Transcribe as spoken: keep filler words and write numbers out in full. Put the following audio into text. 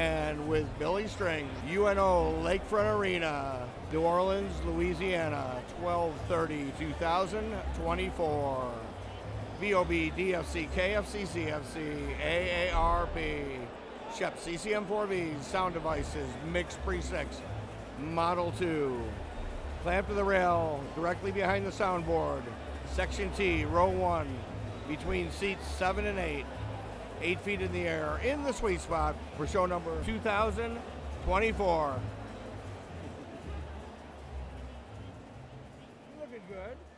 and with Billy String, U N O Lakefront Arena, New Orleans, Louisiana, twelve thirty twenty twenty-four. B O B, D F C, K F C, C F C, A A R P, Shep C C M four Vs, Sound Devices, Mixed Pre six, Model two. Clamp to the rail, directly behind the soundboard. Section T, row one, between seats seven and eight. Eight feet in the air, in the sweet spot for show number two thousand twenty-four. Looking good.